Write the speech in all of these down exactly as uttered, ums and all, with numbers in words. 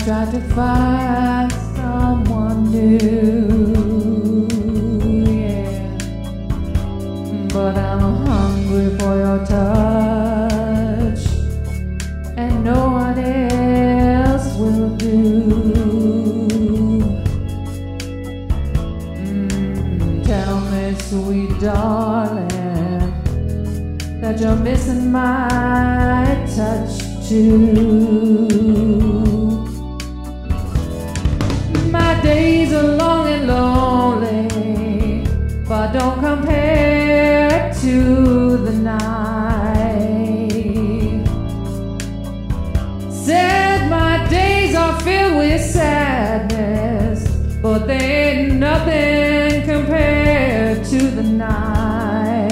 tried to find someone new, yeah, but I'm hungry for your touch, and no one else will do. Mm, tell me, sweet darling, that you're missing my touch too. My days are long and lonely, but don't compare to the night. Said my days are filled with sadness, but they ain't nothing compared to the night.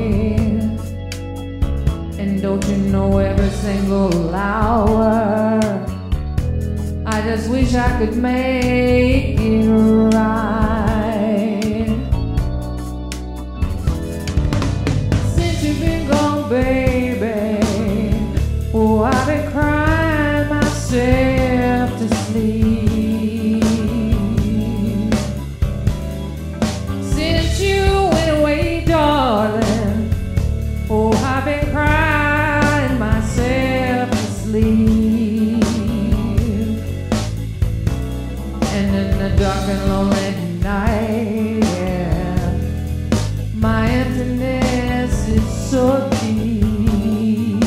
And don't you know, every single hour, I just wish I could make it right. Since you've been gone, baby, oh, I've been crying myself to sleep. Since you went away, darling, oh, I've been crying myself to sleep. And in the dark and lonely night, yeah, my emptiness is so deep.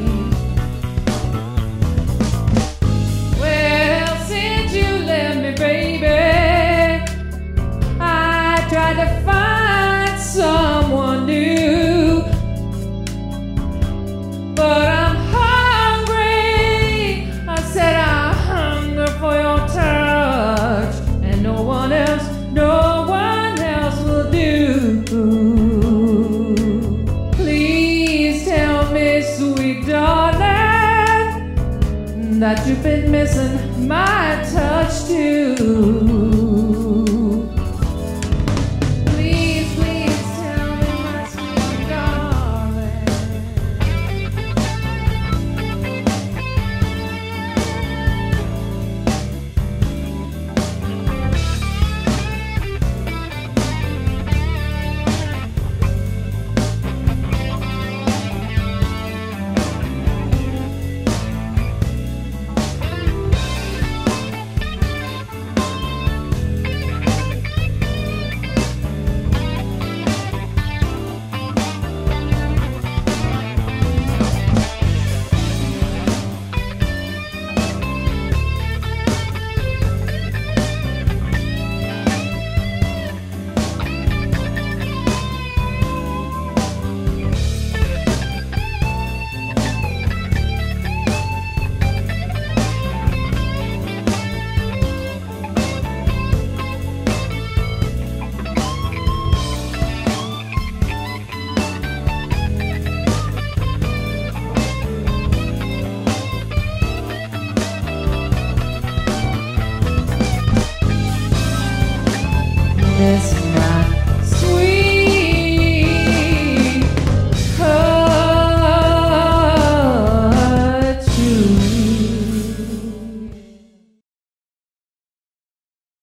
Well, since you left me, baby, I tried to find someone new, but I'm hungry. I said I hunger for your touch, and no one else, no one else will do. Please tell me, sweet darling, that you've been missing my touch too.